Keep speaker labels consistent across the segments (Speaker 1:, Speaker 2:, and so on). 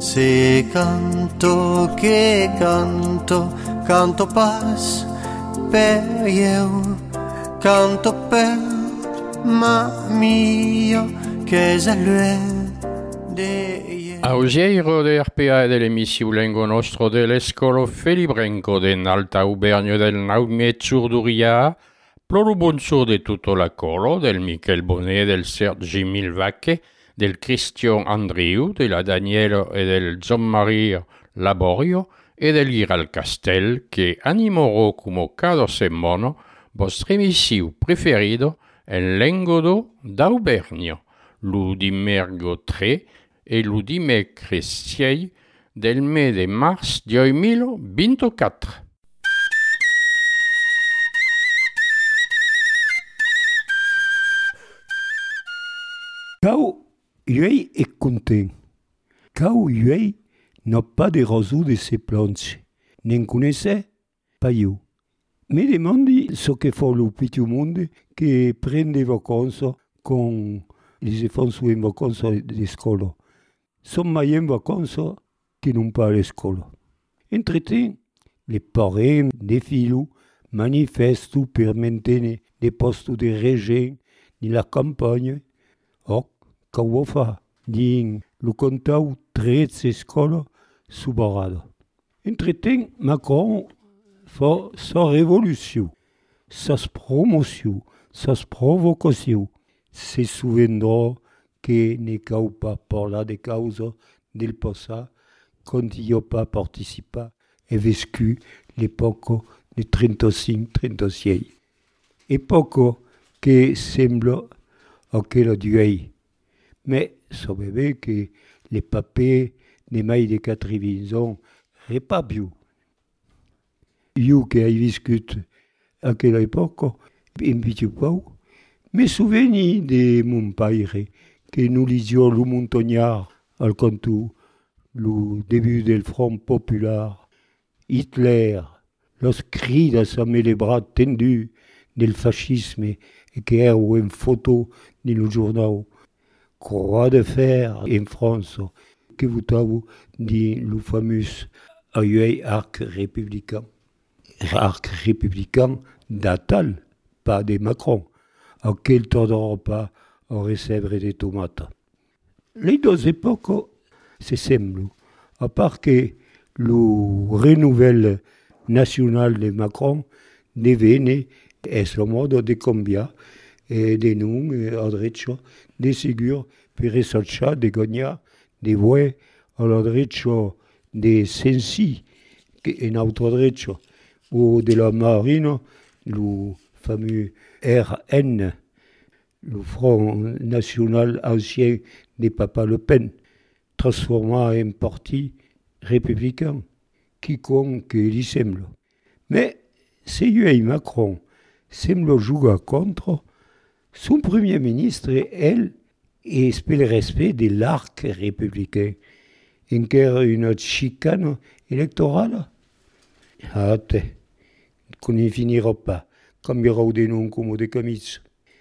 Speaker 1: Se canto che canto, canto pas per io, canto per ma mio che salue de
Speaker 2: Augeiro de RPA de l'emissió Lengo Nostro de l'Escolo Felibrenco d'Alta Auvergne del Naumet Surduria, Plorubonsur de tutto la colo, del Michel Bonnet, del Sergi Milvacche, del Christian Andriu, de la Daniele e del Gianmaria Laborio e del Giral Castel, che animorò come cada semana vostro emissió preferido en Lengodo d'Auvergne, l'Udimergo 3 e l'Udimecre 6 del mese de mars 2024.
Speaker 3: Quand Huey est content, quand Huey n'a pas de roseaux de ses planches, n'en connaissait pas yo. Me demandi ce que fait le petit monde qui prend des vacances quand les enfants sont en vacances d'école. Sont meilleures vacances qui n'ont pas à l'école. Entre-temps, les parents des filles manifestent pour maintenir des postes de région dans la campagne. Or, quand on fait, dans le compteur 13 écoles sous-barrades. Entre-temps, Macron fait sa révolution, sa promotion, sa provocation. Se souviendra que ne cau pas parler des causes del passé quand il n'a pas participé et vécu l'époque de 35-36. Époque qui semble à quelle durée. Mais savez-vous que les papiers des mailles de 80 ans n'est pas bien. Yo qui ai vécu à quelle époque, un petit peu, me souviens de mon père, que nous lisions le montagnard al canto, le début du Front populaire, Hitler, los cris d'assommer les bras tendus del fascisme et qui era une photo dans le journal. Croix de fer en France, que vous avez dit le fameux arc républicain. Arc républicain d'Attal, pas de Macron, auquel ne tardera pas à recevoir des tomates. Les deux époques se semblent, à part que le renouvel national de Macron devenait le mode de combien et de nous, à droite, des figures pour rechercher de gagner des voix à la droite des sensi, et à l'autre droite, ou de la marine, le fameux RN, le Front National Ancien de Papa Le Pen, transformé en parti républicain, quiconque lui semble. Mais c'est lui Macron semble jouer contre son Premier ministre, elle, et le respect de l'arc républicain. Encore une chicane électorale. Ah, qu'on n'y finira pas, comme il y aura des noms comme des comices.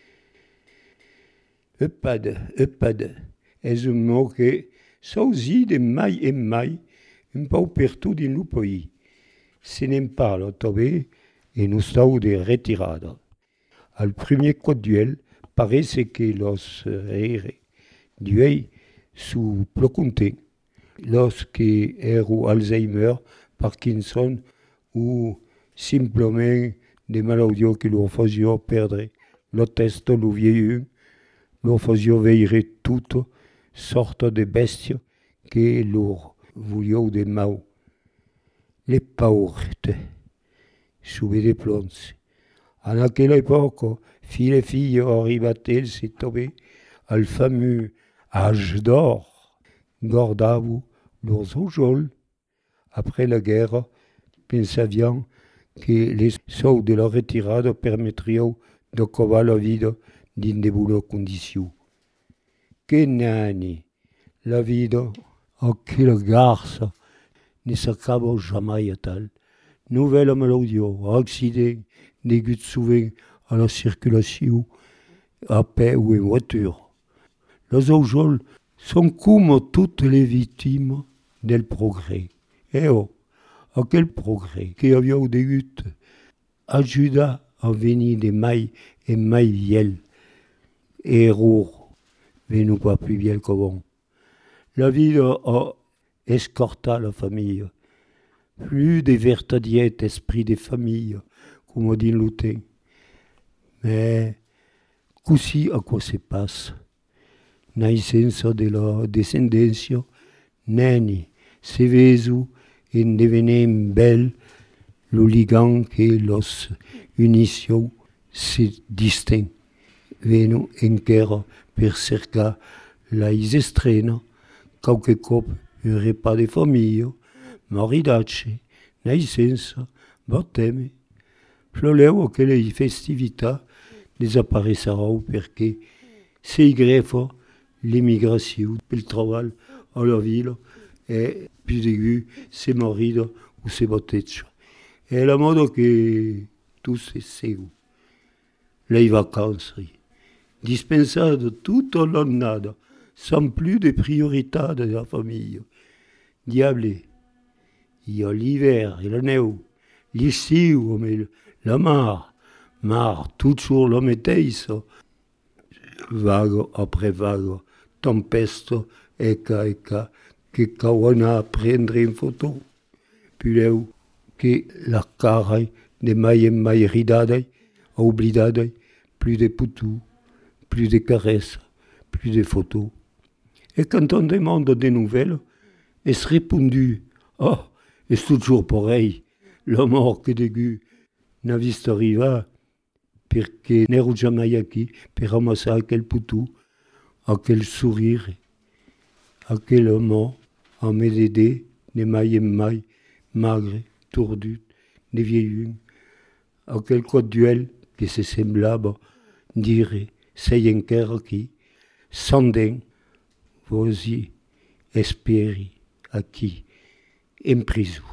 Speaker 3: Epad, est un mot que s'osie de maille en maille, un peu partout dans le pays. Ce n'est pas le tombé et nous sommes de retirade. Al premier coup de duel, paraît que los duels sous ploconté, lorsque era Alzheimer, Parkinson ou simplement des maladies qui leur faisaient perdre le test, le vieillot, leur faisaient veiller toutes sortes de besties qui leur voulaient des mal. Les pauvres, sous des plantes. En aquella époque, filles et filles arrivaient se tomber al fameux âge d'or, guardavu leurs ojols. Après la guerre, pensavions que les sauts de la retirade permettraient de couvrir la vie dans de bonnes conditions. Que nani, la vie à quelle garce ne s'accabe jamais à tal. Nouvelle mélodie, accident, dégoût souvent à la circulation, à pied ou en voiture. Les ojols sont comme toutes les victimes del progrès. Eh oh, a quel progrès que aviau degut ajuda a venir de mai et mai viel, et error, venu pas plus viel qu'avant. La vie a escorta la famille. Plus de vertadiet esprit de famille, comme dit Lutin. Mais, così a quoi se passe? Naissenza de la descendencia, neni, se vesu en devenem bel, lo ligant que los unicio se distin. Venu encara per cercar la isestrena, qualche cop un repas de famille, maridace, naissenza, batteme. Floleu quelle festività desaparecerà perché si greffa l'immigration pel travail a la ville e più aigu se marido o se batteccia. È la modo che tu se segui. Le vacanze, dispensate tutta l'annata, sans plus de priorità de la famille. Diable, il y a l'hiver et la neu, l'estiu, mais la mar, toujours la metteissa. Vague après vague, tempeste, eka, que cawana a prendre une photo. Puis là, que la cara de mai en mai ridade, a oublidade, plus de poutou, plus de caresses, plus de photos. Et quand on demande des nouvelles, est-ce répondu, oh, est toujours pareil, la mort que dégu n'a vist arriva, perché n'ero jamais aquí per ramasser aquel poutou, aquel sourire, aquel homme à m'aider, de mai en mai, magre, tordu, de vieillun, aquel quad duel que se semblava dire, sei encara aquí, sanden, vosi, esperi, aquí, en prisou.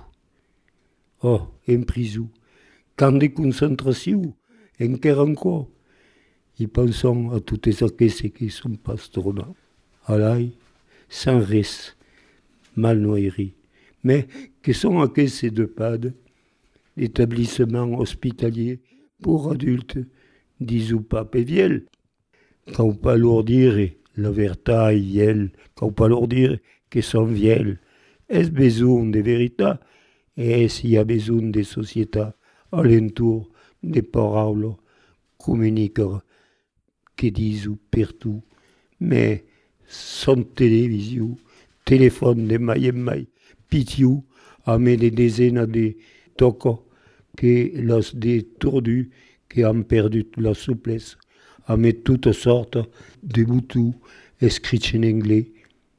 Speaker 3: Oh, en prisou, camp de concentració, encara encore, i pensons a totes aquestes qui sont pas tornats. Alai, sans res, mal nourris, mais que sont aquestes de PAD, l'établissement hospitalier pour adultes, disou pape viel, quand pas leur dire la vérité viel, quand pas leur dire que sont viel, est-ce besoin de vérité, et est-ce y a besoin de société alentour des paroles communiquer que disent partout, mais sans télévision, téléphone de mai en mai, pitiou, a mis des dizaines de tocos que los détordus qui ont perdu la souplesse, a mis toutes sortes de boutous écrits en anglais,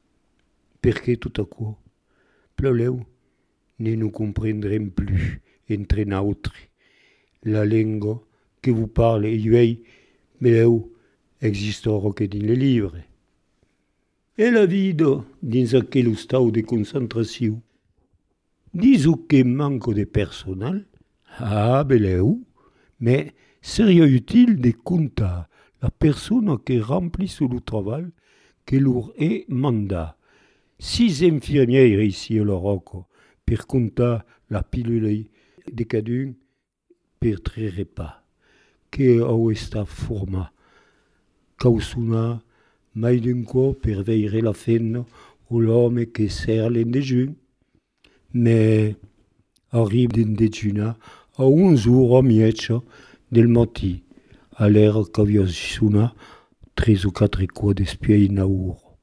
Speaker 3: perché tout à coup, ploleu, ne nous comprendrons plus entre nôtres. La langue que vous parlez, yuei, mais existera que dans les livres. Et la vie dans aquel stade de concentration, disons que manque de personnel, beleu, mais serait utile de compter la personne qui remplit le travail que leur est mandat. 6 infirmières ici au Rocco, per compter la pilule de cadun per 3 repas, que au esta forma, causuna mai d'un cop per veire la fenna o l'homme che sert l'endejun, mais arrive d'un dejuna a 11 jours a mietja del matí, a l'era qu'aviasuna 3 ou 4 quoi d'espiai naur.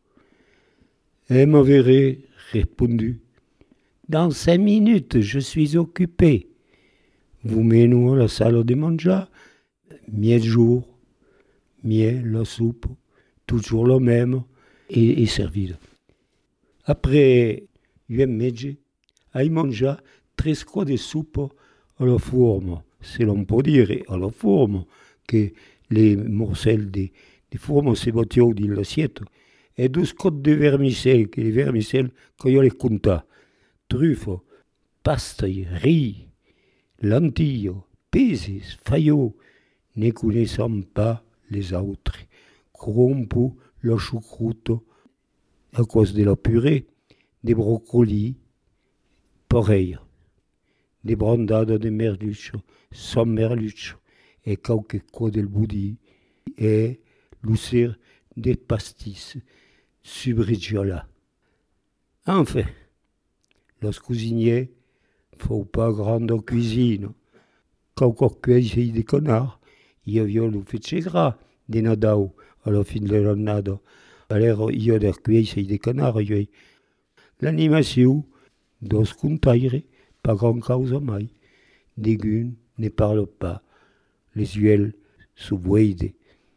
Speaker 3: Et m'avait répondu, dans 5 minutes, je suis occupé. Vous menez à la salle de manger, mieux jour, mieux la soupe, toujours le même, et servi. Après 8 mètres, il mange 3 croix de soupe à la forme, si l'on peut dire, à la forme, que les morceaux de forme se battent dans l'assiette, et 2 côtes de vermicelle, que les vermicelles, quand je les compte, truffes, pastilles, riz, lentilles, peses, faillots, ne connaissant pas les autres, corrompus la choucroute à cause de la purée, des brocolis, pareil, des brandades de merluccio, sans merluccio, et quelque cosa del budì, et l'usser des pastis, subrigiola. Enfin, los cuisiniers font pas grande cuisine. Quand cueille des connards, io lo fece gras de Nadao alla fin della nada. Alors io der cueille des connards, l'animation dos contaire, pas grand causa mai. Dégun ne parle pas, les yeux subweide.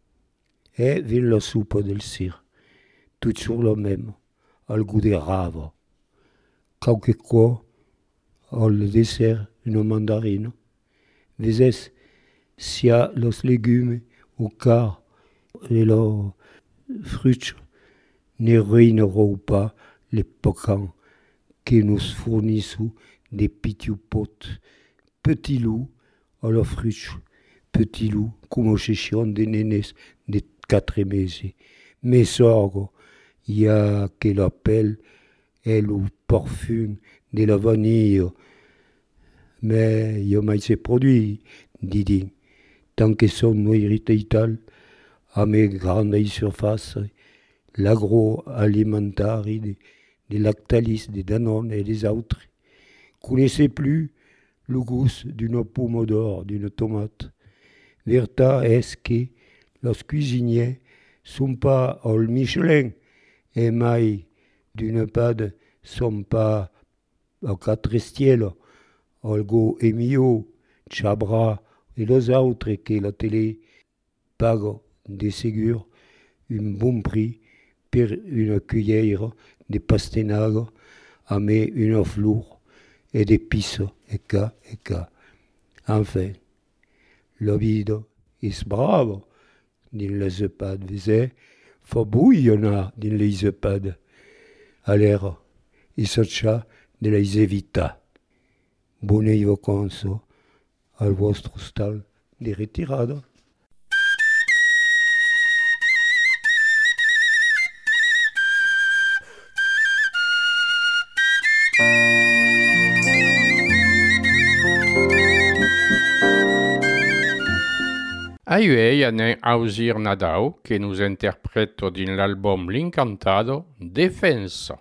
Speaker 3: Et vient la soupe del cir, tout sur le même, al goût de rave. Quelque quoi, al dessert, une mandarine. Vezes, sia los légumes ou car et los fruits ne ruineront pas les pocans qui nous fournissent des petits potes. Petits loups à la fruits, petits loups comme cession des nénés de 4 meses. Mais sorgo, il y a qu'elle appelle et le parfum de la vanille. Mais il y a mai ces produits, dit tant que son nourriture à mes grandes surfaces, l'agroalimentaire des Lactalis, des Danone et des autres, connaissez plus le goût d'une pomme d'or, d'une tomate. Verta est que les cuisiniers sont pas au Michelin et mai d'une pâte sont pas à 4 estiels, algo Emilio, Chabra et les autres que la télé pague des ségur un bon prix pour une cuillère de pastinague à met une fleur et d'épices et cas. Enfin, la vie est brave dans les EHPAD. Faut bouillonner dans les EHPAD. Alors, il s'agit de les éviter. Bonne vacances al vostro stal de retirada.
Speaker 2: Aiuei anen Ausir Nadao che nous interprète dans l'album L'Incantado Defensa.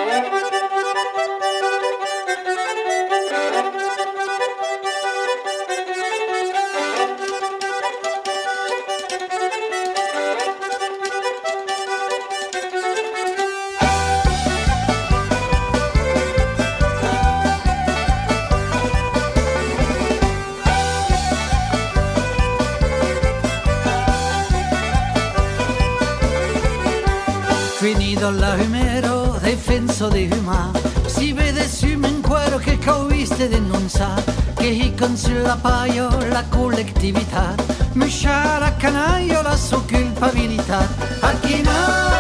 Speaker 4: Finito l'ahumero, defenso di Huma, si vede sume in cuero che cauiste denuncia, che hi consulla paio la collettività, misciara a canaio la sua culpabilità, a chi no,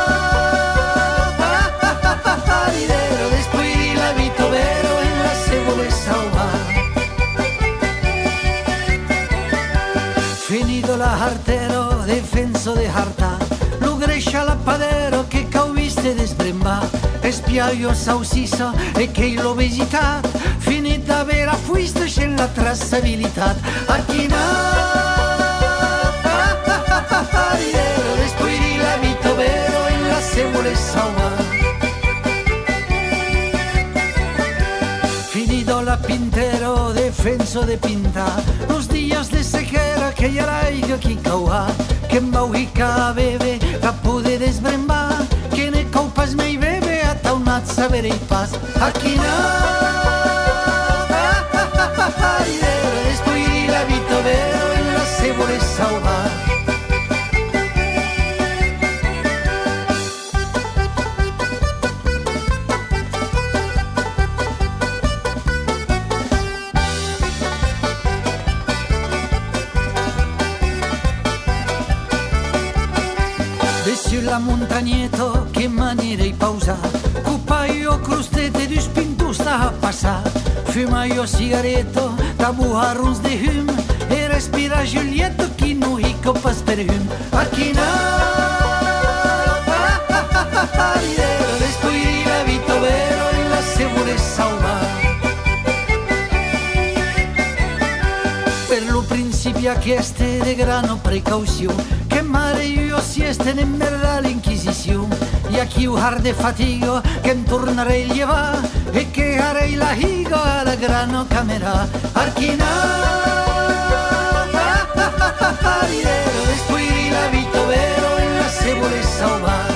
Speaker 4: ridero, después la vita vero e la se vuole salvare. Finito la hartero, defenso di harta, lo grescia la padero che cauviste desbremba, espiaio saucissa e che l'obesità, finita vera fuiste c'è la trassabilità, a chi no, ridero, después la vita vero e la se vuole salvare. Finito la pintero, defenso de pinta, los días de sequera que ya raiga qui caua, que mauhica bebe, pa poder desbrembar, que ne caupas mei bebe a taunat saber i pas, aquí no, ridero, después la vita vero e la se vuole salvar. La montagneto che manierei pausa, cupaio crustete di spinto sta a passar, fumaio sigaretto, tabuar uns de hum, e respira Giulietto chi no hico pas per hum, a chi no, ridero, después la vita vero via chieste de grano precaución, que mare io sieste en verdad l'inquisición, y aquí de fatigo que en tornaré llevar, e que haré la higa a la grano camera, arquina, paridero, después la vito vero en la se vuole salvar.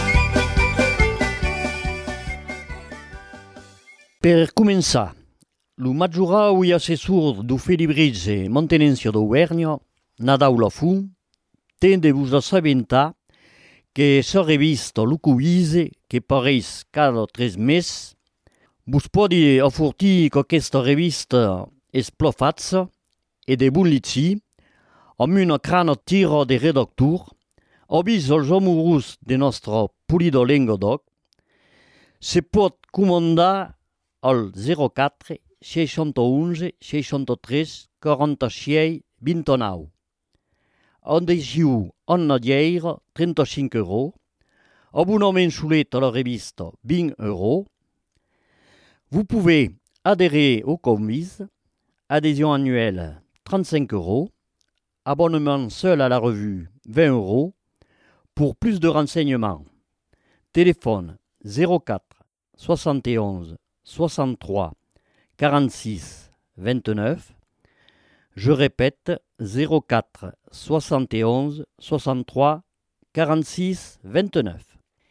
Speaker 5: Per començar, lo maggiorau e assessor do Felibrizze Mantenencio d'Auvergne, Nadal Lafun, ten de vos assabentar que sa revista Lucuvise, que pareix cada 3 mesos, vos podi affortir que aquesta revista és plofazza e de bon litsi, amb una crana tira de redactor, avís als amorós de nostra polida lengua doc, se pot comandar al 04 611 63 46 29. Adhésiu annuaire 35 €, abonnement mensuel à la revista 20 €. Vous pouvez adhérer au Comis, adhésion annuelle 35 €, abonnement seul à la revue 20 €. Pour plus de renseignements, téléphone 04 71 63 46 29. Je répète, 04 71 63 46 29.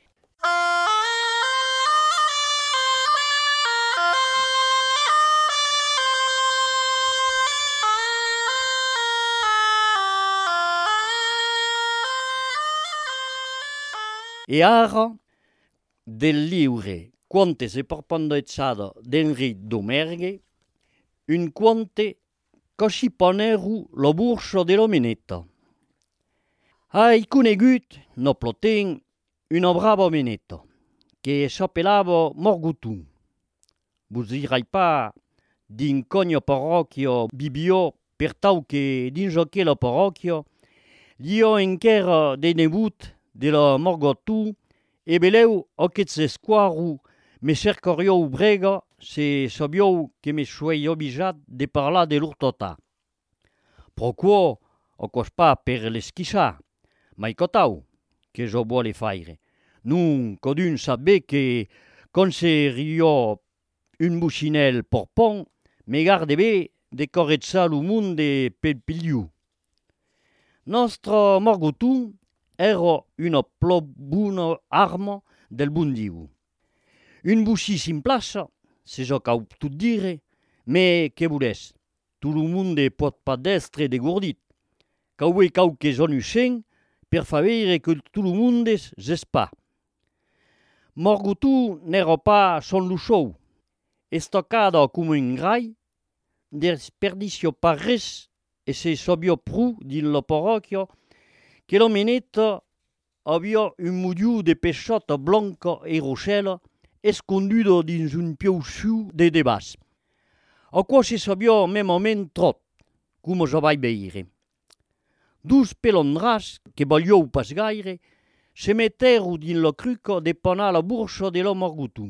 Speaker 5: E ara, del livre Contes e parpandezzada d'Henri Domergue, un conte che poneru la bursa de l'omenetta. Hai conegut, no ploten, una brava omenetta, che s'appellava Morgoutou. Vos dirai pas din cogno parrocchio bibio per tau che dins aquella parrocchio li ho encara de nebut de la Morgoutou e beleu aquests esquaru me cercariou brega se sabiou que me suei obijat de parlar de l'urtotà. Pro quo, o cos pa per l'esquissà, mai cotau, que jo vuole faire. Non codun sabe que con se rio un bucinel porpon, me garde bé de correzzar lo monde pel pigliu. Nostra Morgoutou era una plo bona arma del bon Diu. Un buci simplaça, se jo cau tot dire, me que volés, tot lo monde pot pas d'estre degordit. Caué cau que jo nucent per favere que tot lo monde zespa. Morgoutou n'era pas son luxou, estocada com un grai, desperdicio pas res e se sabia pru din la parrocchia que l'omenetta havia un mudiu de peixota blanca e rochela escondudo dins un piauciu de debàs. A qua se sabia memament trot, com jo vaig veire. Dus pelondrars, que valiou pas gaire, se metteru din la cruca de panar la bursa de la Morgoutou.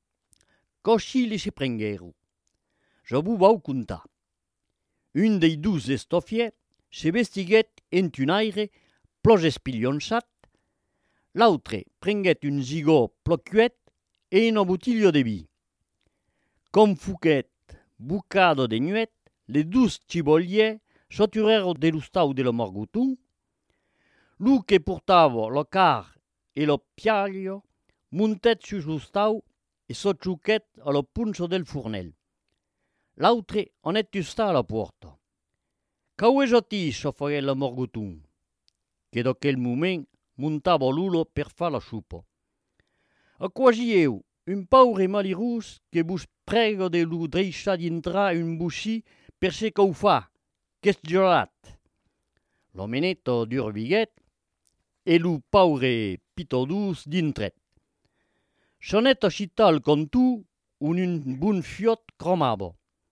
Speaker 5: Coixí li se prengueru. Jo vos vau contar. Un dei dus estofiers se vestiguet en un aire plos espilionçat, l'autre prenguet un zigò plocuet e una bottiglia de vi. Com fuquet bucado de nuet, les dus ciboliers s'aturèrent de l'ustau de la Morgoutou. Lu que portava lo car e lo piaglio muntet sus l'ustau e s'aciuquet a la punça del fornel. L'autre onet ustà a la porta. Cau és ati s'affoguet la Morgoutou, que d'aquel moment muntava l'ulo per fa la xupa. A quasi eu, un paure malirus que vos prega de lo deixar d'intrar un buci per se cau fa, qu'est gelat. L'omenetta d'urbiguet e lo paure pitodus d'intret. Sonet a citar al contu un bon fiot cromava.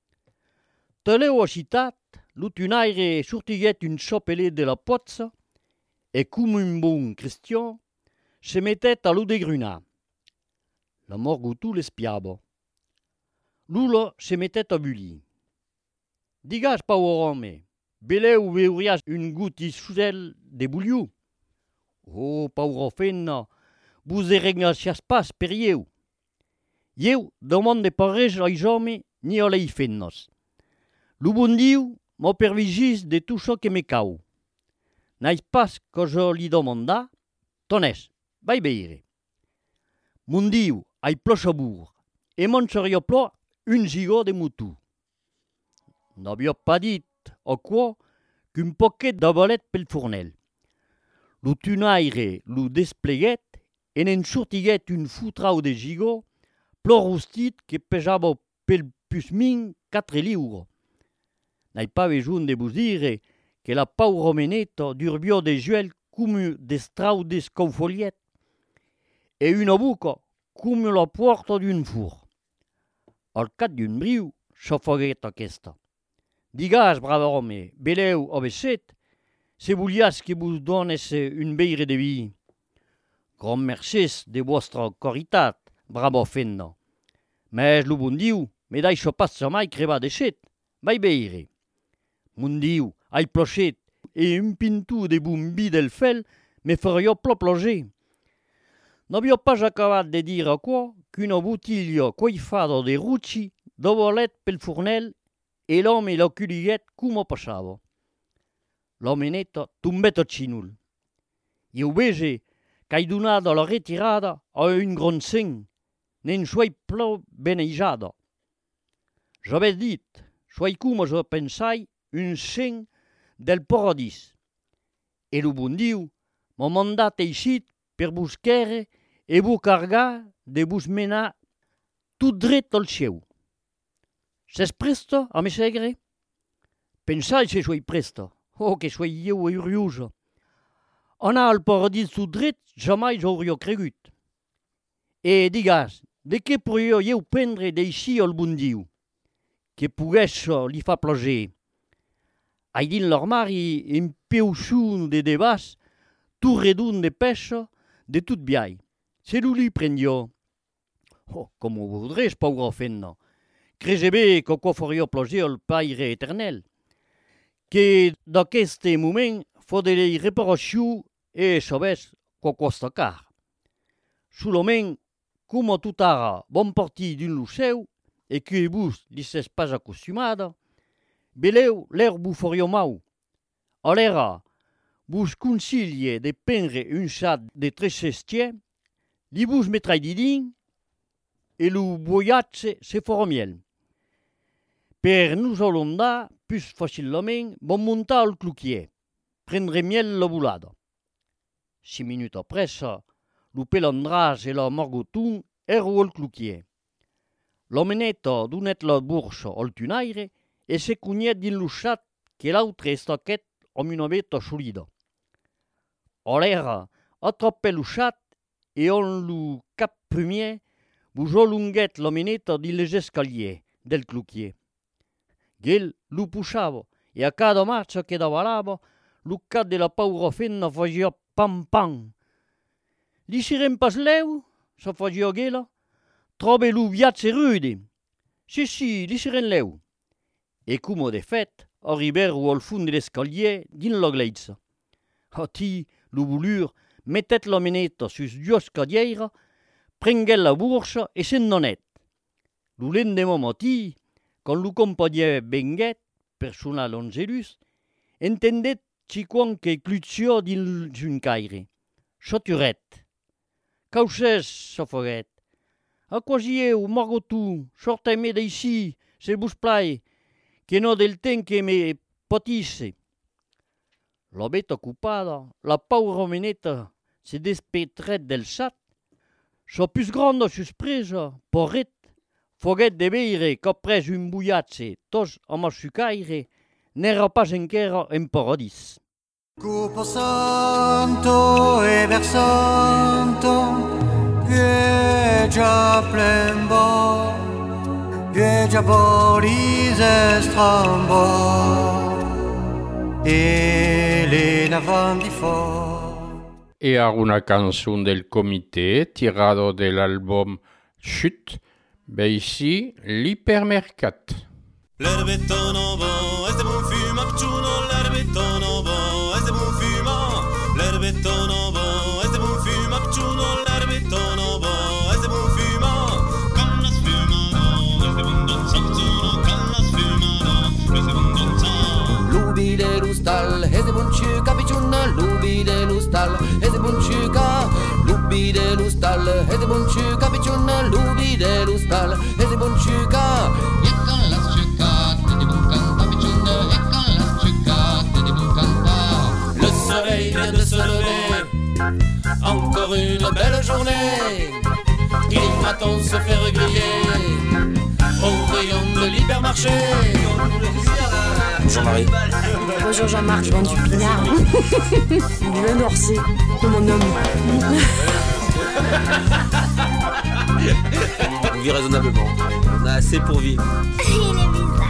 Speaker 5: Teleu a citat, lo tunaire sortiguet un chopelé de la pozza e com un bon cristian se mettet a lo degrunar. La Morgoutou l'espiava. L'ulo se mettet a bullir. Digas, pauvre home, beleu veurias une goutte issoudel de bouliou. Oh, pauvre fenna, vous regnacias pas per ieu. Ieu demande parej ai jome ni a lei fennos. Lo bon diu m'o pervigis de tout ce que me cau. N'ais pas que je li demanda, tonès, vai beire. Mon diu ai ploch a bourg, et mon serio plo un gigot de moutou. N'aviò pas dit a quoi qu'un poquet de bolet pel fournel. Lo tunaire lo despleguet et n'en sortiguet un foutrau de gigot plo rustit que pesava pel pusmin 4 livres. N'ai pas besoin de vous dire que la pauvre meneta durbio de juel comme d'estrau d'escaufoliet et une bouca comme la porte d'un four. Al cat d'un briu, s'affoguet aquesta. Digas, brave homme, beleu obesset, se voulias que vous donnesse une beire de vie. Grand mercès de vostra coritat, bravo fenna. Mais lo bon diu, me deixo pas mai creva de set, vai beire. Mon diu, ai plochet, et un pintou de bombi del fel me ferio ploploger. N'aviò pas acabat de dire a quoi qu'una bottiglia coifada de rucci dovolet pel fournel e l'homme la culiguet come passava. L'homeneta tombet a cinul. Iu vege qu'ai donat la retirada a un grand seny, n'en suoi plo benejada. J'avais dit, suoi come je pensai, un seny del paradis. E lo bon diu m'ha mandat eixit per busquere e vos cargar de vos menar tout dret al cieu. S'es presto a me segre? Pensai se suoi presto. Oh, que suoi ieu uriosa. Anar al paradis tout dret, jamais j'aurio cregut. E digas, de què pourriò ieu prendre d'eixir al bon diu? Que poguessa li fa plager. Ai din l'armari un peuchun de debas, tout redon de pêche, de tout biai. Se lo li prendió. Oh, com ho voudres, pauvre fenna. Crege bé que quoi faria plager al Pare Eternel. Que d'aqueste moment fodei reparació e sabés que costa car. Solament, com a tot ara bon partir d'un lo seu, e que vos li ses pas acostumada, beleu l'air vous faria mau. Alera, vos consilie de prendre un chat de 3 li vos metrai didin e lo voyatge se farà miel. Per nous allons plus facilement bon montar al cloquier, prendre miel la volada. 6 minutes après ça, lo pelandras e la margoton ero al cloquier. L'homeneta donet la bourse al tunaire e se cognet din lo chat que l'autre estaquet amb una veta solida. Alera, atrapè lo chat e on lo cap premier vos allonguet l'homeneta din les escaliers del cloquier. Gel lo puxava e a cada marcha que davalava, lo cat de la pauvra fenna fagia pam pam. Li serem pas leu, sa fagia gela, trobe lo viatge rude. Si, li serem leu. E come de fet, arribèrent al fund de l'escalier din la gleitza. Ati, lo volur, mettet l'homeneta sus 2 cadieira, prenguet la borsa e se'n donet. Lo lendemain matí, quand lo compagnie venguet, persona l'angelus, entendet ciquan que clutio dins un caire. Choturet. Causes, s'afoguet. A quasieu, margotou, sortez-me d'ici, se vos plai, que no del temps que me potisse. La bête ocupada, la pauvre homeneta, se despetret del chat. Sa plus grande surpresa, porret, foguet de veire qu'après un bouillatge tos amb el sucaire, n'era pas encara en paradis.
Speaker 1: Cupo santo e versanto, che già plembo, che già boris estrambo, e le navandi fort.
Speaker 2: Et a una canzone del comité tirado dell'album Chut, ici l'Hypermercat.
Speaker 6: L'herbetto nuovo, este buon fiume, acciuno, l'herbetto novo, e se buon fuma, l'herbetto novo, e se buon fuma, picciuno, l'herbetto novo, e se buon fuma, con la sfumano, e se buon danza, picciuno, con la sfumano, e se buon danza.
Speaker 7: Lubi de lustal, e se buon ciuca, picciuna, lubi de lustal, e se buon ciuca, lubi de lustal, e se buon ciuca, picciuna, lubi de lustal, e se buon ciuca, e con la ciucate di buon canta, picciuna, e con la ciucate di buon canta. Le soleil vient de se lever, encore une belle journée, il m'attend se faire griller au rayon de l'hypermarché.
Speaker 8: Bonjour Marie.
Speaker 9: Bonjour Jean-Marc, je vends du pinard. Du vin d'Orsay, de mon homme.
Speaker 8: On vit raisonnablement. On a assez pour vivre.
Speaker 9: Il est bizarre.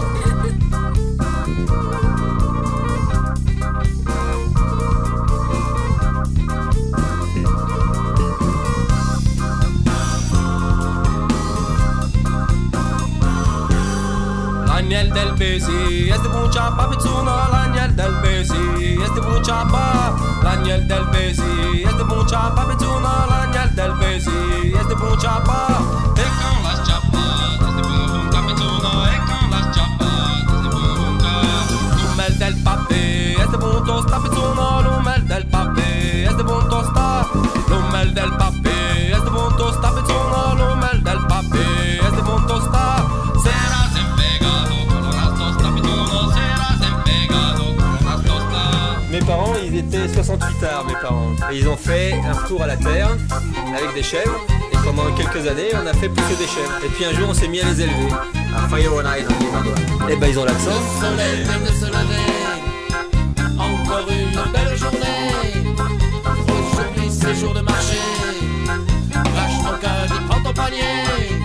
Speaker 6: L'agnel del Besi, este buon ciappa, pizzuno, l'agnel del Besi, este buon ciappa, l'agnel del Besi, este buon ciappa, pizzuno, l'agnel del Besi, este buon ciappa, e con la ciappa, este buon capizzuno, e con la ciappa, este buon ca. L'umel del pape, este buon tosta, pizzuno, l'umel del pape, este buon tosta, l'umel del pape, este buon tosta, pizzuno, l'umel del pape, este buon tosta, sera.
Speaker 8: Mes parents, ils étaient 68 arts, mes parents. Et ils ont fait un retour à la terre avec des chèvres. Et pendant quelques années, on a fait pousser des chèvres. Et puis un jour, on s'est mis à les élever. À Fire on Island, les Madois. Et ben, ils ont l'accent.
Speaker 7: Le soleil vient de se lever, encore une belle journée. Aujourd'hui, c'est jour de marché. Lâche ton caddie, prends ton panier.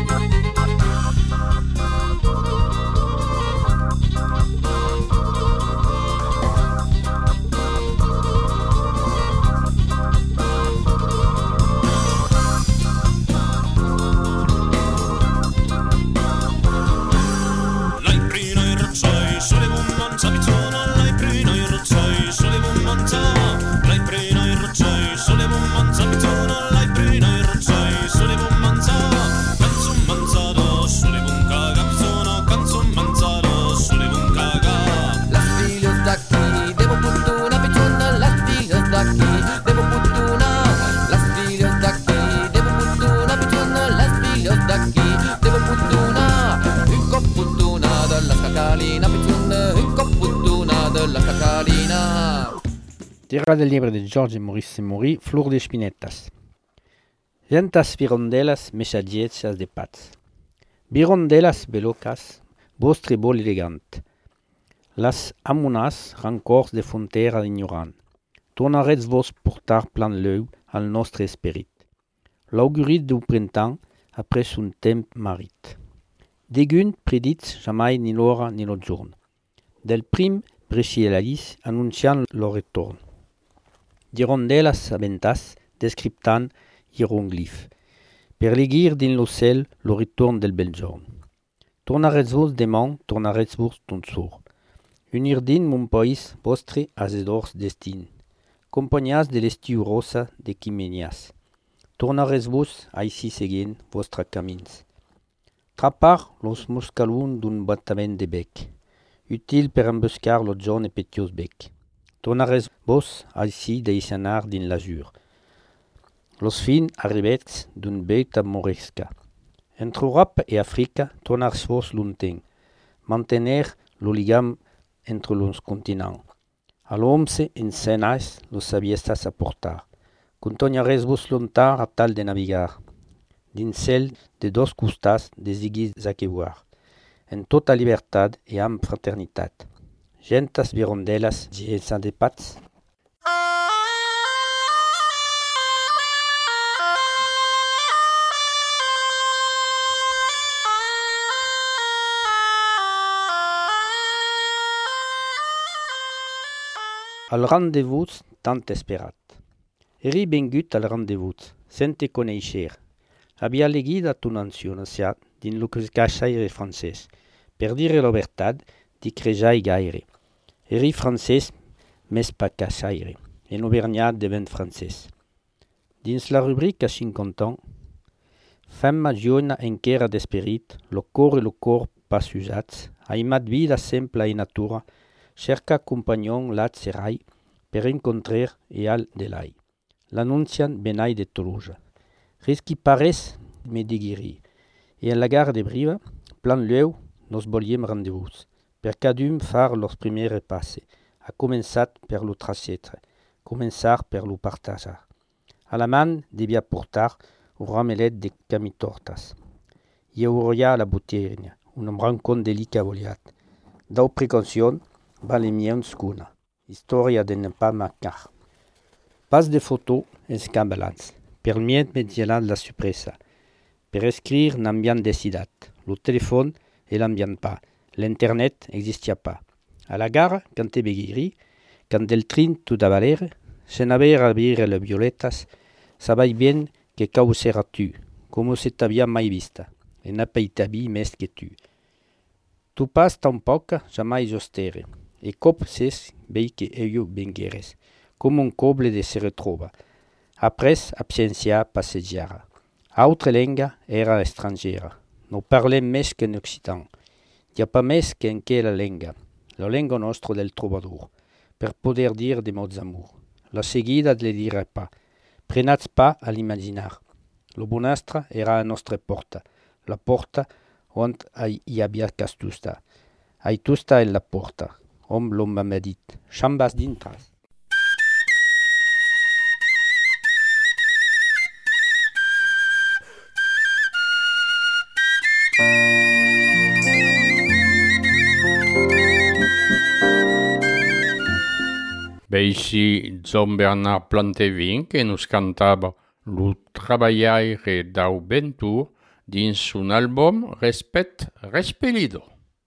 Speaker 5: Tierra del Liebre de George Maurice Maury, Flor de Espinetas. Gentas virondelas mechadiechas de paz. Virondelas belocas, vostre bol elegant. Las amunas rancors de frontera ignorant. Tornarets vos portar plan l'œil al nostre esperit. L'augurit du printemps après un temps marit. Degun predits jamais ni l'hora ni lo giorno. Del prim precielalis annunciant lo retorn. Girondelas aventas descriptant hieroglyphes. Per legir din lo cel lo ritorn del bel giorn. Tornarets vos demant, tornarets vos ton sor. Unir din mon país vostre azedors destin. Compagnas de l'estiu rosa de Quimenias. Tornarets vos aici seguint vostra camins. Trapar los muscalun d'un battament de bec. Util per embuscar lo giorn e petios bec. Tornarets vos aici deixanar din l'azur. Los fin arribets d'un beita moresca. Entre Europa e Africa tornars vos lunten. Mantener lo ligam entre los continents. A l'omse en senais los sabiestas a portar. Contornares vos lontar a tal de navigar. Din cel de dos costats desiguis a quevoir. En tota libertad e amb fraternitat. Gentas virondelas giesa de paz. Al rendezvous tant esperat. Eri bengut al rendezvous, sente coneixer. Habia legit a ton ansionaciat din lo caixaire francès. Per dire la veritat, di crejai gaire.
Speaker 10: Eri francès, més pas caçaire. En auvergnat devent francès. Dins la rubrica 50 ans, femma giona encara d'esperit, lo cor e lo cor pas usats, aimat vida sempla e natura, cerca compagnon lat serai, per incontrer e al de l'ai. L'annuncian benai de Toulouse. Risqui pares me diguiri. E a la gare de Briva, plan l'eu, nos voliem rendezvous. Per cadum far los primere passe, a començat per lo tracetre, començar per lo partajar. A la man devia portar un ramelet de camitortas. I auria la bottiglia, un brancon delica voliat. Dau precaucion, vale mieux scuna. Historia de ne pas mancar. Pas de photo es cambalans. Permet medialant la sorpresa. Per escrire n'ambiant decidat. Le téléphone et l'ambiant pas. L'internet existia pas. A la gare, quand te beguiri, quand del trin tout a valere, se n'avera a vire le violetas, savai bien que causera tu, como se t'havia mai vista, e n'a pas tabi més que tu. Tu pas tampoc jamais ostere, e cop ses vei que eu vengueres, com un coble de se retrova. Apres absencia passeggiara. Autre lenga era estrangera. No parlem més que en occitan. Dia pas més que en quella lenga, la lenga nostra del trovador, per poder dir de mots amour. La seguida le dire pas. Prenats pas a l'imaginar. Lo bonastre era a nostra porta, la porta on hi havia castusta. Aitusta en la porta, om l'om m'ha dit, chambas dintras.
Speaker 2: Beixi John Bernard Plantevin que nos cantava lo traballaire d'au Ventur dins un album Respet Respelido.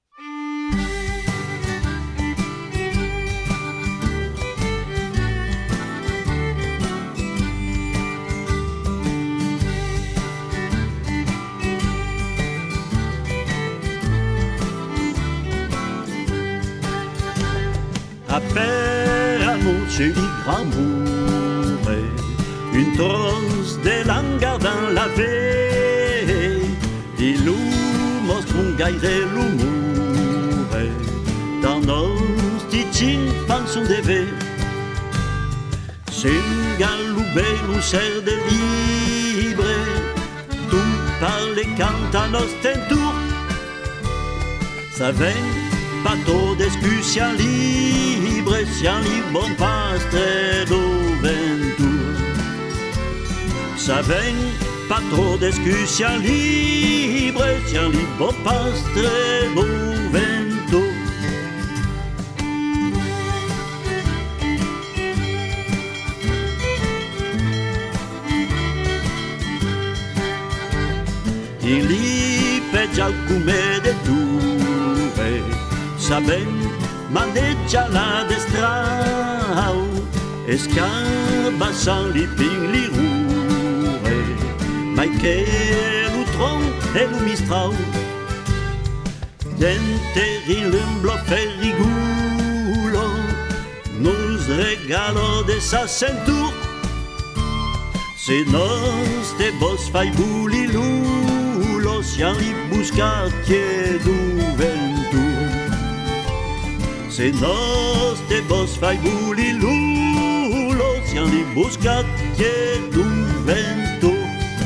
Speaker 11: Chez les grands bourrés, une trosse de langue dans la veille, et l'eau mostre un gaire l'humour, dans nos titines pensons des vets, c'est un galoubé, nous sert de libre, tout parle et cante à nos tentours, ça vient pas trop d'excussions libres, si un libre bon pastre d'Oventur. Ça vient pas trop d'excussions libres, si un libre bon pastre d'Oventur. Il y peggia come de due, saben maneggia la destrau, escava san li ping li rure, mai che l'utron e lo mistrau, d'enterri l'umblo ferrigulo, nos regalo de sa centur, se nos te vos fai bulilulo, sian li buscati d'Uventur. Se nos te vos fai bulilulo, sian li buscati d'Uventur.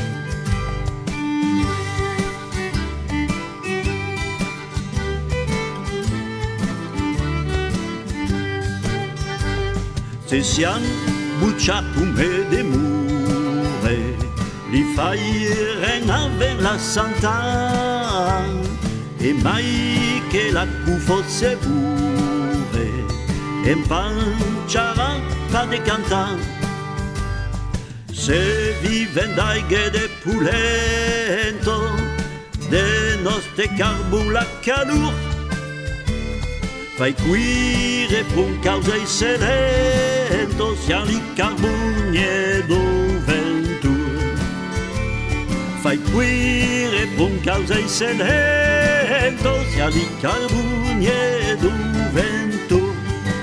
Speaker 11: Se sian bucciat un me de mure, li fairen aver la santa, e mai che la cu fosse pure, empanciarà pa de cantar. Se viven d'aighe de pulento, de nostre carbon la calur, fai cuire pun causa i sedento, sian li carbonie d'Oventur. Fai cuire pun causa i sedento, sian li carbonie d'Oventur.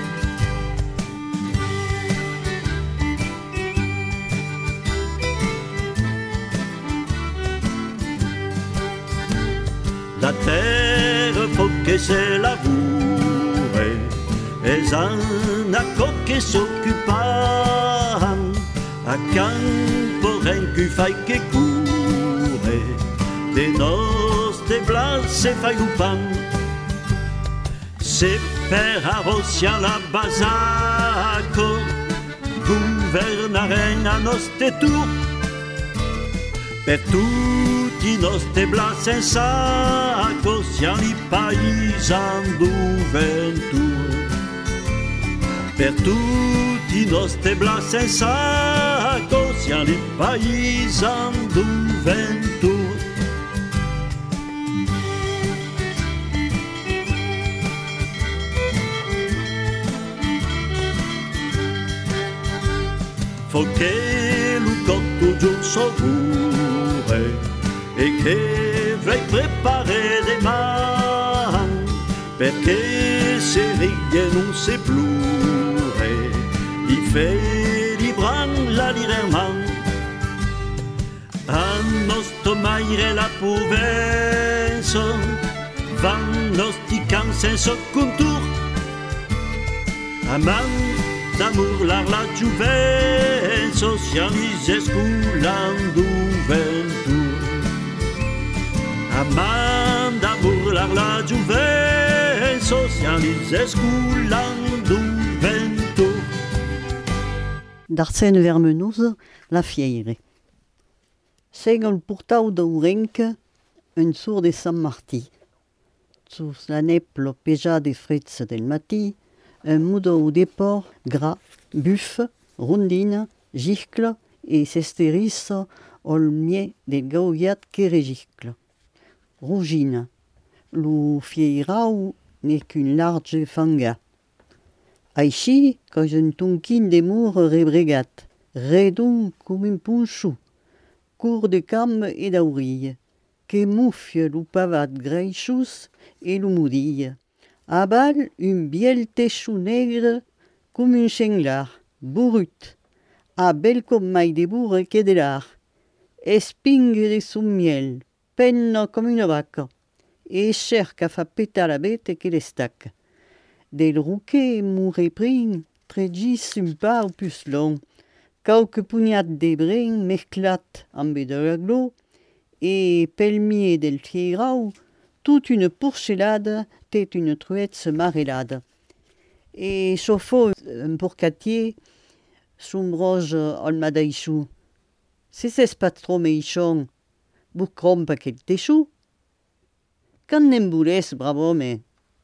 Speaker 11: la terre faut que se laboure, et en a que s'occupent a campo rencu fai che cure, de nostre blas fai un pan. Se per arrossia la basaco, governaren a nostre tour, per tutti i nostri blas en sacco, siamo i paisan d'uventur. Per tutti i nostri blas en sacco, siamo i paisan d'uventur. Che lo cotto giù sopure e che vai preparare le mani, perché se righe non si plure, i feli bran la lirerman. A nostro maire la provenza, van nostri can senza contour, a man d'amour la giuven socialisescu l'anduventur. Amant d'amour la giuven socialisescu l'anduventur.
Speaker 12: D'Arsène Vermenoz, la fiere. Segol portau d'Aurenque, un sourd de Sant Martí. Sus la neplo peja de fritz del matí, un moudou déport gras, buff, rondine, gicle et s'esteris ol mier del gauiat que gicle. Rougine, lo fieirau n'est qu'une large fanga. Així, cos un tonquin d'amour rebregat, redon com un ponchou, court de camp et d'aurille, que moufie lo pavat greixos et lo moudille. A bal, un biel techou negre com un chenglar, bourrut, a bel com mai de bourre que de l'art, espingue de son miel, penna com una vaca, et cerca fa pétar la bête que l'estac. Del rouquet mouré prin, tregis un pas au plus long, quelques pugnat de brin mesclat amb de la glo, et pelmier del fierau, toute une pourchelade, tête une truette marellade. Et chauffe un porcatier, sombroge al madaïchou. Si c'est pas trop meichon, boucrom paquet d'échou. Quand n'emboules, bravo, mais.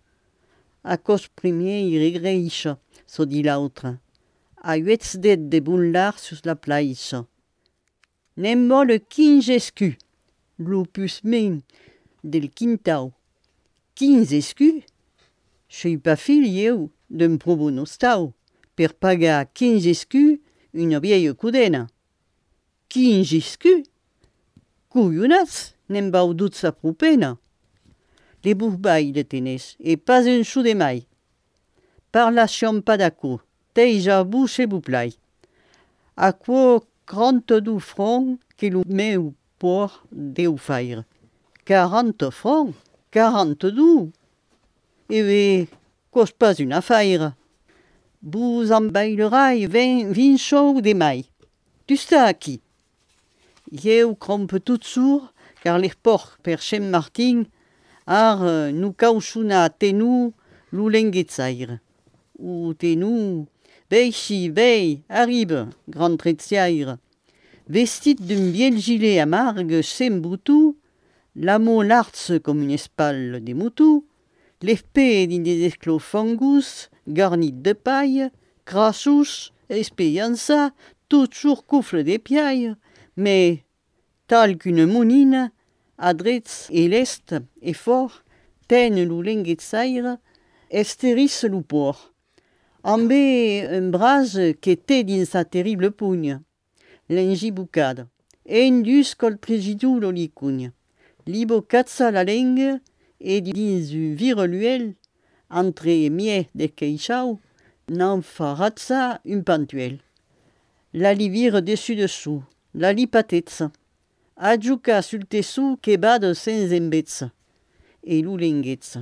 Speaker 12: À cause premier, il regreiche, so dit l'autre. A huetz d'être de boulard sur la plage. N'embo le 15 escu, l'opus min del quintau. 15 escu? Je suis pas filieu d'un pro bono stau, per pagar 15 escu une vieille cudena. 15 escu? Couillonats, n'en bau dout sa propena. Les bourbailles de tennis, et pas un sou de maille. Parlation pas d'accord, teija bouche et bouplaille. À quoi 42 francs que l'on met au port de faire? 40 francs? 42? Eh bien, cause pas une affaire. Vous en baillerai 20 chaux de mailles. Tu stas qui? Jeu crompe tout sourd, car les porcs per Saint Martin, ar nous cauchuna tenou l'oulenguetzaire. Ou tenou, beichi, arribe, grand tretziaire. Vestit d'un biel gilet amargue, sem boutou, l'amo l'arts comme une espale de moutou, l'épée d'un des esclos fangus, garnis de paille, crassous, espéança, toujours coufle des piailles, mais, tal qu'une mounine, adretz et l'est et fort, ten l'oulenguetzaire, esteris l'oupor. Ambe un bras qu'était dans sa terrible pougne, l'engiboucade, et indus col trigidou l'olicugne. Libo catsa la langue, et dins un vireluel, entre mier de queixau, n'en faratza un pantuel. La livire dessus-dessous, la lipatetza, adjuca sul tessou que bade sans embetza. et l'oulenguetz.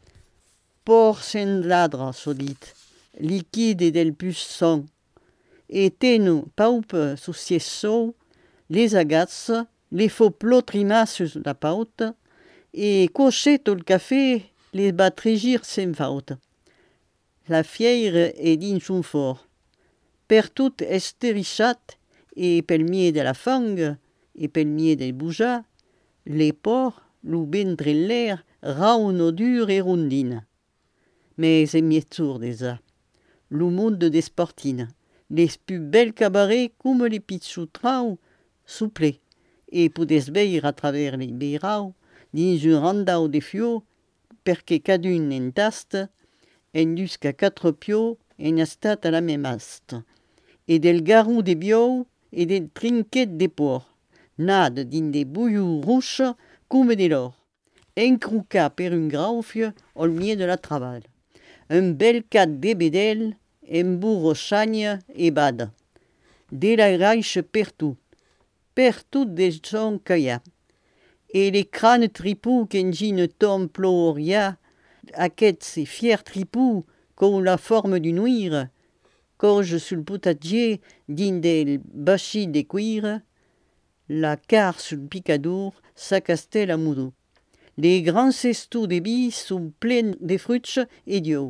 Speaker 12: Por s'enladra, so dit, liquide et del puçon, et tenu paupe souciesso, les agats, les faux plots trimas sur la paute, et cocher tout le café, les batrégir sem faute. La fière est din son fort. Per tout esterichat, et pel mied de la fang, et pel mied de bouja, les porcs, l'ou bentre l'air, rauno dur et rondine. Mais c'est mietour déjà. L'ou monde des sportines, les plus belles cabarets comme les pitchou trau, souplés, et poudes veir à travers les beirau, dins un randau de fio, perché cadun en taste, en jusqu'à 4 pio, en estat à la même aste. Et del garou de bio, et del trinquet de porc, nade din des bouillous rouches comme de l'or, encrouca per un graufie au milieu de la travail. Un bel cat de bedel, un bourre chagne et bad. De la raiche per tout des son caia. Et les crânes tripous qu'engine tom ploria, aquests ces fiers tripous qu'ont la forme d'une ouire, corge sur le potager din del bachis de cuir, la car sur le picadour s'accastait la moudou. Les grands cestos de billes sont pleins de fruits et d'eau.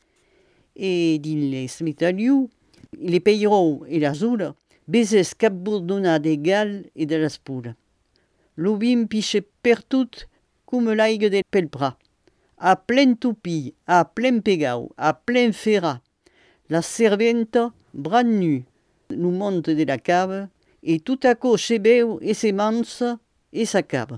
Speaker 12: Et din les smetaliou, les peyros et l'azul, bezes cap bourdonna des gales et de las poules. L'obim pichait per tout comme l'aigue des pelpras. À plein toupille, à plein pegau, à plein ferrat. La serventa, bras nus, nous monte de la cave, et tout à coup chebeu et ses manses et sa cave.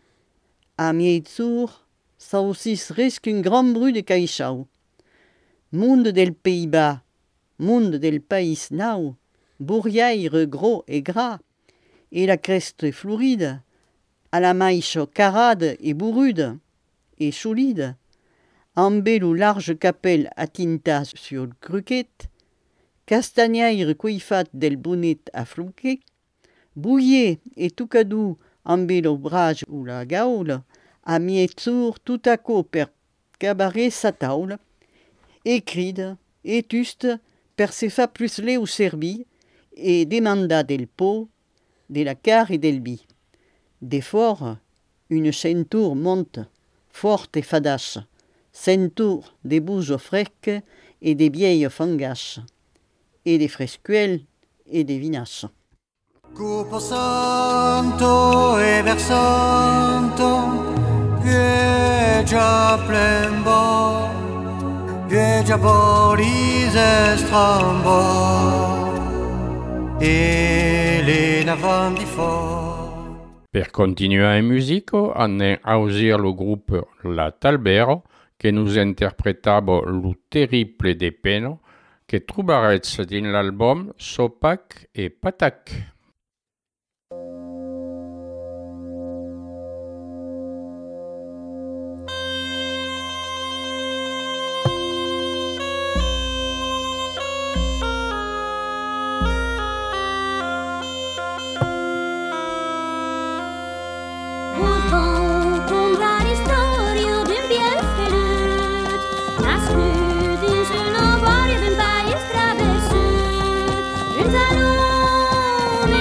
Speaker 12: À mietzour, ça aussi risque un grand bruit de caïchau. Monde del Pays-Bas, monde del Pays Nau, bourriaire gros et gras, et la creste floride, à la maïche carade et bourrude, et solide, en belle ou large capelle à tinta sur le cruquette, castagnaire coiffat del bonnet à flouquet, bouillé et tout cadou en belle brage ou la gaule, à mietzour tout à coup per cabaret sa taule, et cride, et tuste, per se fa plus lait ou serbi, et demanda del pot, de la car et del bi. De fort, une ceinture monte, forte et fadache, ceinture des bouges frecs et des vieilles fangaches, et des fresquelles et des vinaches.
Speaker 1: Cupo santo e versanto, che già plembo, che già boris estrambo, e le navandi fort.
Speaker 2: Per continuare in musica, hanno ausir lo gruppo La Talbero, che nous interpretavo lo terrible de peno, che trobarets din l'album Sopac e Patac.
Speaker 13: Une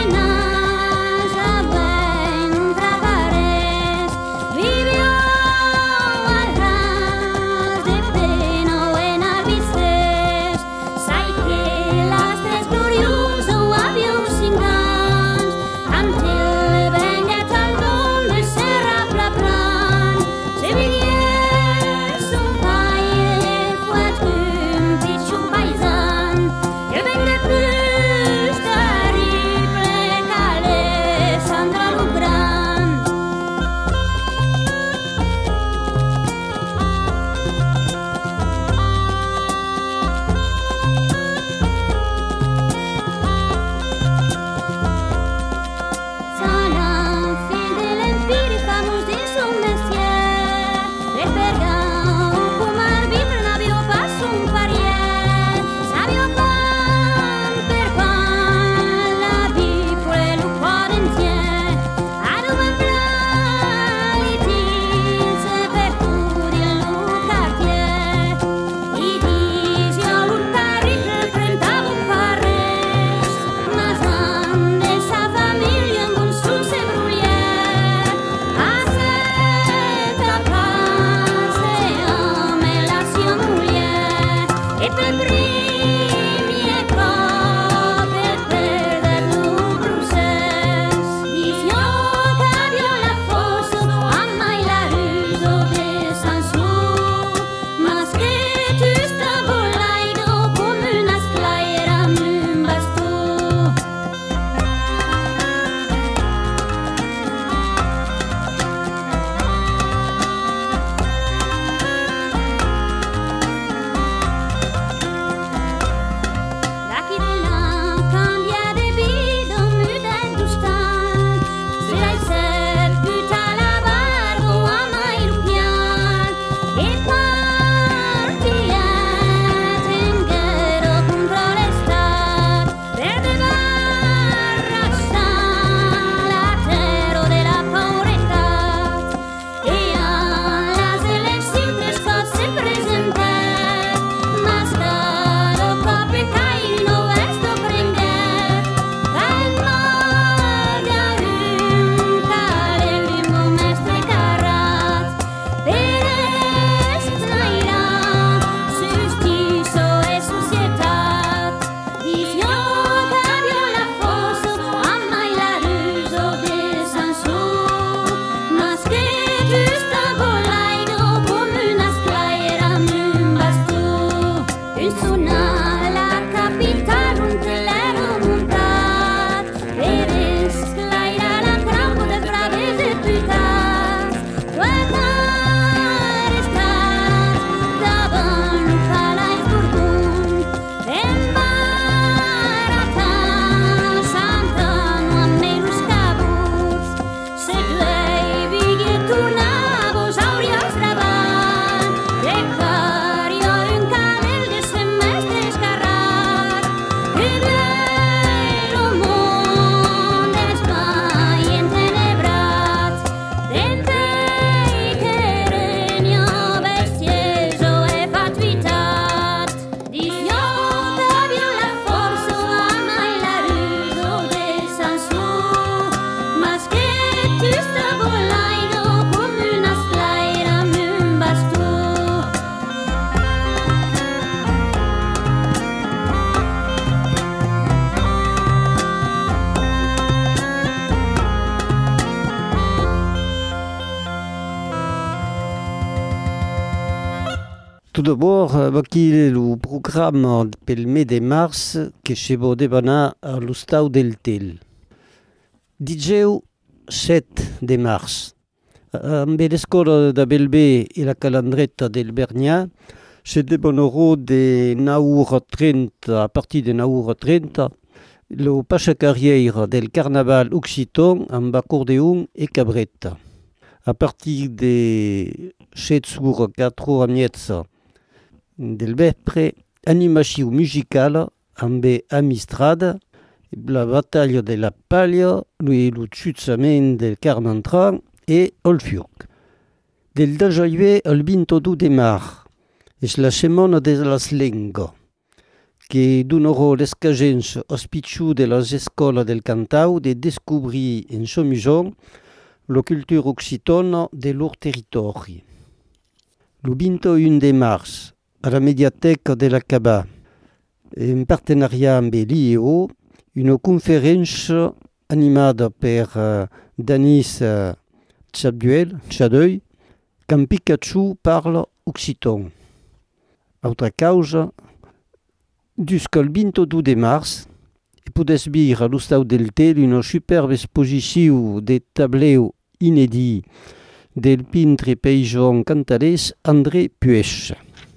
Speaker 13: Tout d'abord, qui est le programme pel mes de mars que se va demanar a l'Hostal del Tel. Dijeu 7 de mars. Amb l'escola de Belbé i la calandreta del Bernià se demanarà de 9h30 a partir de 9h30 le pascha carrière del carnaval occitan amb acordeon e cabretta. A partir de 7h, 4h30 del vespre, animació musical amb amistrada, la battaglia della paglia, lo ciuzzament del carme entrant e el fiuc. Del 2 juillet al 22 de mar, és la setmana de les lengues, que donarà l'escagens als pitjors de les escoles del Cantau de descobrir en sa maison la cultura occitana de leur territori. Le 21 de mars, a la Mediateca de la Caba, en partenariat amb l'IEO, una conferència animada per Denis Chadeuil, Can Pikachu parla occitan. Altra causa, jusqu'al 22 de mars, podes veure a l'Hostal del Tel una superba exposició de tableu inèdit del pintre paysan cantarès André Puech.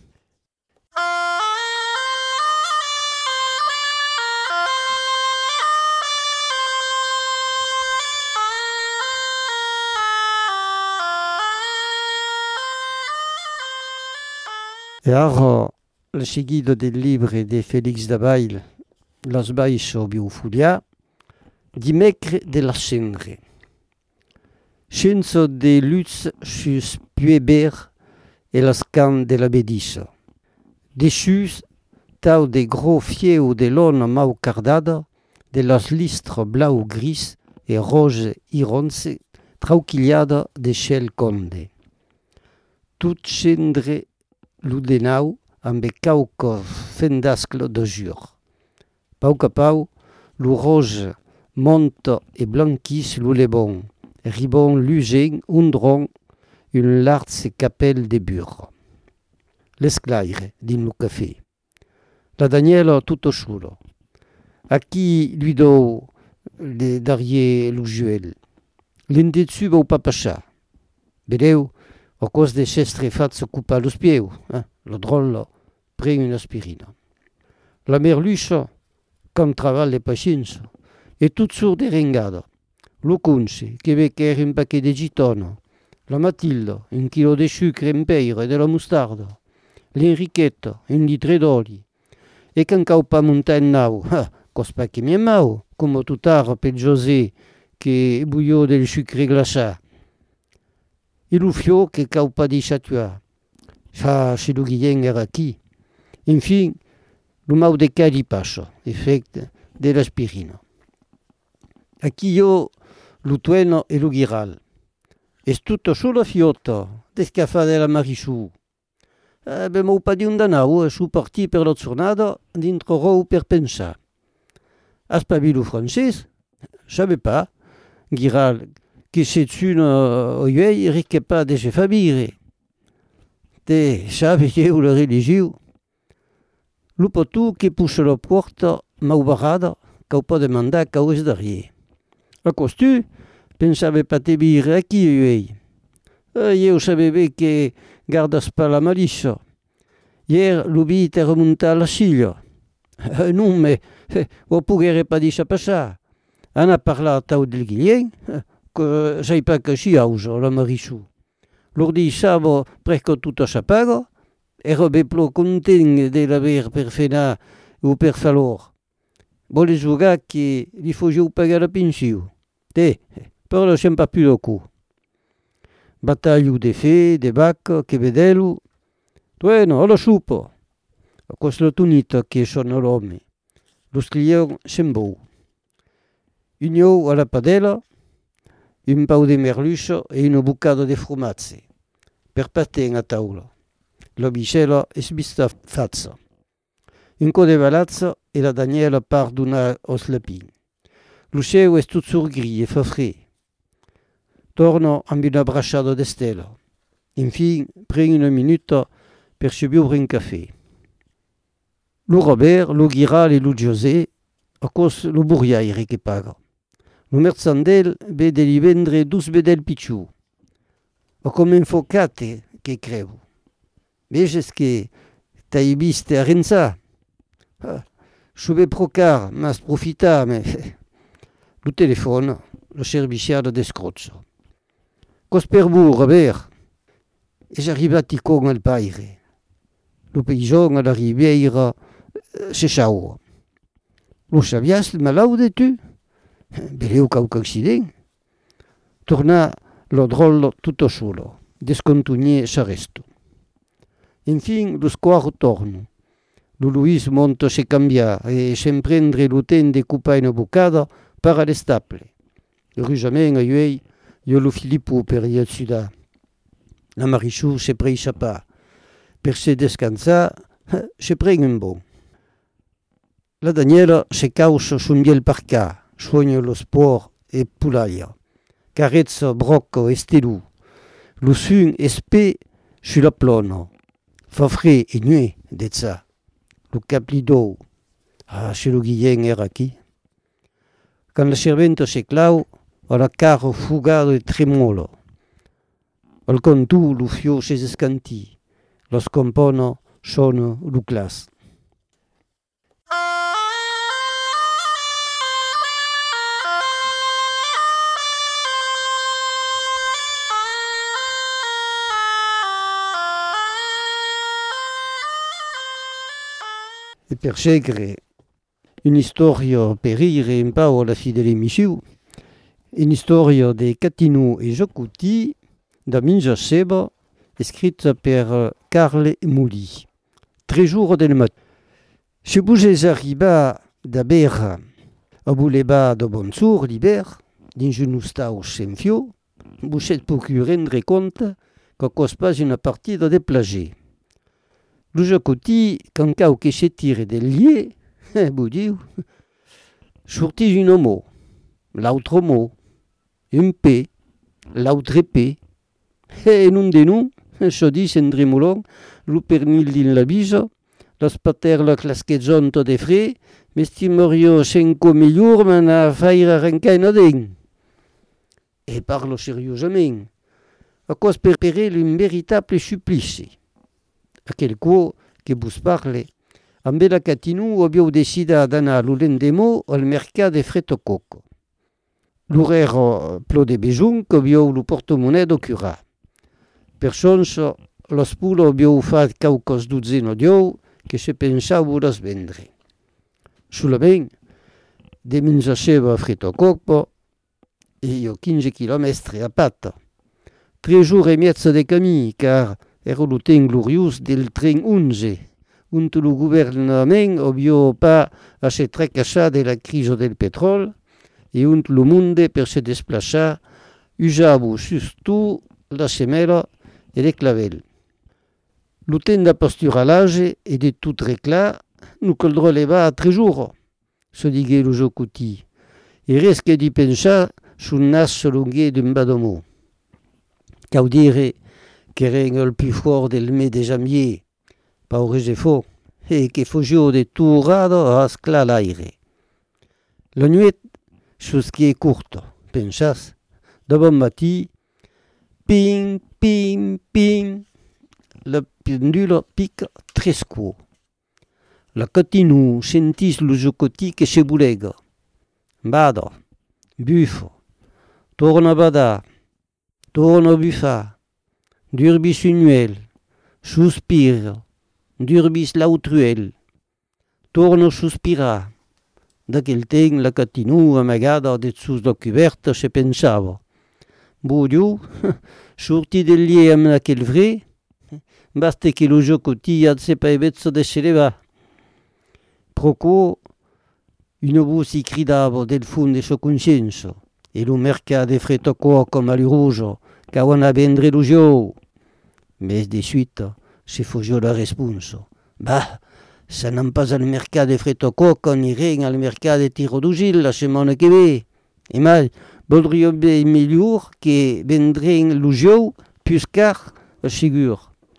Speaker 13: E ara, la seguida del llibre de Félix Dabail, Las Baixes Biofulià, dimecre de la cendre. Sense de luts sus Pueber e las can de la Bedissa. Dessus, tau de gros fieu de lona mau cardada, de las listres blau gris e roge ironce, trauquillada de xel conde. Tot cendre l'udenau amb cauca fendascle de jur. Pau que pau, lo roge monta e blanquis lo lebon, ribon lugent undron un large capelle de bure. L'esclaire din lo café. La Daniela tutto xulo. A qui lui do darrier lo juel. L'indetsu vau papachà. Vedeu, a cos de xestre fat s'occupa los pieu, lo drollo pren una aspirina. La merluxa, com treball de paciència, e tot sur de ringada. Lo conce, que ve que era un paquet de gitona. La Matilda, un quilo de sucre en peire e de la mustarda. L'Enriqueta, un litre d'oli. E can cau pa montar en nau, cos pa que mi mau, come tutara pel José, que buio del sucre glaçà. E lo fio que cau pa deixa tuar. Fa, se lo guillén era aquí. Enfin, lo mau de cadi passa, efecte de l'aspirina. Aquí io lo tueno e lo giral. Es tutto solo fiota, descafà de la Marichou. Abbiamo pa di un danau, su parti per la giornata, dentro rou per pensar. Aspabilo francès? Sabe pas. Giral, che se tsuna oiei ricche pa de se fabire. Te sabe io la religiu. Lo potu che puxa la porta mau barrada, cau pa demandar cau es darrier. A costu, pensava pa te bire aquí oiei. Io sabeva che gardas pa la malicia. Ier lo vi te remunta la siglia. Non, me, o poguere pa deixa passar. Ana parlat tau del guillén, que sai pa que si ausa la Marichou. Lor deixava presque tota sa paga, era be plo content de l'aver per fenar o per falor. Vole jugar que li fogiu pagar la pensiu. Te, però la sem pa più lo cu. Battaglio de fe, de bacca, che vedelu. Bueno, alla supo. A questa tunita che sono l'uomo. Lo scriglion sembou. Un ou alla padella, un pau de merluça e una bucata de frumazze. Per pater a taula. La bicella es vista fazza. Un co de valazza e la Daniela par d'una os lapin. Lo ceu es tot sur gris e fa fred. Torno amb una bracciata de stella. Infine, pren una minuta per se beure un cafè. Lo Robert, lo Giral e lo José, a cos lo burriaire che paga. Lo merzandel vede li vendre 2 bedel picciù. O come infocate che crevo. Veges che t'hai viste a Renza? Je vais procar, mas profita, mais lo telefono, lo serviciale d'escrozzo. Cos per vous, Robert? E arrivati con il paire. Lo paysan a la riviera se ciao. Lo sabias malaude tu? Beleu qualche accident. Torna lo drollo tutto solo, descontugné s'arresto. Infine, lo squarro torno. Lo Luis monta se cambia e sem prendre lo ten de cupa una bocada para le staple. Rusament a iuei, io lo Filippo per il suda. La Marichou se preisa pa. Per se descansa, se preng un bon. La Daniela se causa sun biel parca, soigna lo sport e pulaia. Carezza, brocco e stelù. Lo sun e spe sulla plono. Fa fre e nue, dezza. Lo caplido. Se lo Guillén era qui. Quand la serventa se clau, a la carro fugado e tremolo. Al contù lo fio se scanti. Lo scompono sono lo clas. E per segre un'istoria per rire un po' alla fine dell'emissione, un'istoria di Catinou e Jocuti da Minja Seba, scritta per Carle Mouli. 3 jours del matin. Se vous arriba da Berra a Bouleba de Bonsour, l'hiver, dins un ostau sem fio, vous êtes procuré rendre compte que cos pas une partie de plagé. Lo Jocuti, quand cau que se tire del lié, vous diu, sortis un mot, l'autre mot, un P, l'autre P, et non de nous, se dit en dremolon, lo pernil din la bisa, las pater la clasquezzonto de fre, mestimorio 5 miliur, man a faire arrencar una den. Et parlo sérieuxament, a cos per un véritable supplici. A quel quo que vos parle, amb la Catinou aviau decida d'anar lo lendemo al mercat de Fretococo. L'horaire plo de besoin que aviau lo portemonnaie do cura. Per sonso, los pulo aviau fat caucos dotzeno diou que se pensau las vendre. Solament, de Minja Seba a Fretococo, e io 15 km a pata. 3 jours et miezza de camí, car era lo temps gloriós del tren 11, ont lo gouvernement aviau pas a se trecassar de la crise del petrol, e ont lo monde per se desplaçar usavo surtout la semela e le clavel. Lo temps de pasturalage e de tout reclar no caldrà levar a 3 jours, se digué lo Jocuti, e res que di pensar sul nas longuet d'un badomó. Cau dire qu'eren el plus fort del mes de janvier, paures e fo, e que fugiu de tout rado a esclar l'aire. La nuit, chose qui est courte, pensas, de bon matí, ping, ping, ping, la pendule pique 3 coups. La Catinou sentis lo Jocuti que se bulega. Bada, bufo, torna badar, torna bufar, durbis unuel, sospire, durbis lautruel, torna sospirar. D'aquel temps la Catinou amagada dessús la coberta se pensava. Bodio, sorti del lié amb aquel vre, basta que lo Jocuti ad se paevezza de se levar. Proco, una voce si cridava del fond de sa conscienza, e lo mercat de Fretococo malheureux, qu'avan a vendre lo jou. Mais de suite, se fugiu la responsa. Bah, ça n'en pas al mercat de Fretococo ni rien al mercat de Tirodugil la setmana que ve. E mal, voldria bé millor que vendren lo jou plus car, segur.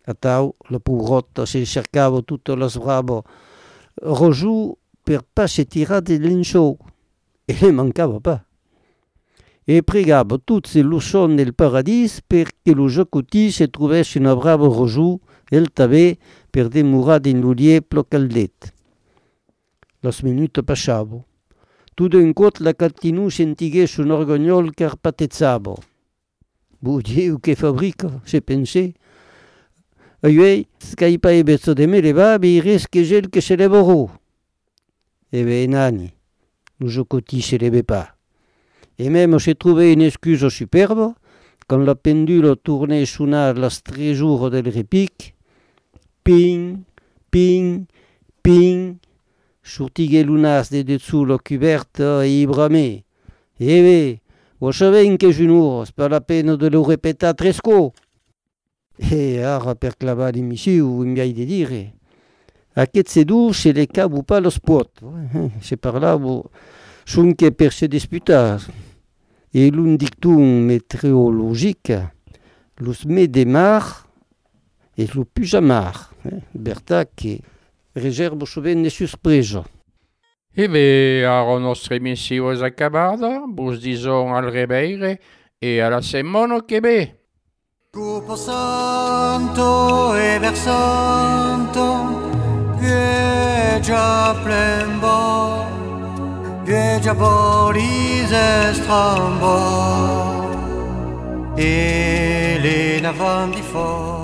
Speaker 13: A tau, la pourota se cercava tutte le bravo rojou per pas se tirar de l'insou. E le mancava pas. E pregava tutti i lussoni del paradis perché lo jacuti se trovasse una brava rojou el també per demorar din l'ulier plo caldet. Las minute passavo. Tout d'un cot la catinu sentigués un orgognol che arpatezzava. Dieu che fabrica, se pensé. Aiuei, scai pa e bezzo de me leva, be res che gel che se levorò. E be nani, lo jocoti se leve pas. Et même j'ai trouvé une excuse superbe, quand la pendule tournait sonar las 3 jours del repic, ping, ping, ping, sortigué l'unas de dessous la cuberte et bramé. Eh bé, vous savez que je n'ours, pas la peine de le répéter tresco. Et ara per clavar l'immissiu, il m'y de dire. Aquest sedur, c'est les cas ou pas le spot. C'est par là, sont que per se disputar. Et l'un dictum météorologique, los me de mar et lo pujamar. Berta che reservo sovente surpresa.
Speaker 2: E beh, la nostra emissione è acabata, vos disons al reveire e alla settimana che be.
Speaker 1: Cupo santo e versanto, vieggia plembo, vieggia boris estrambo, e le navan di fort.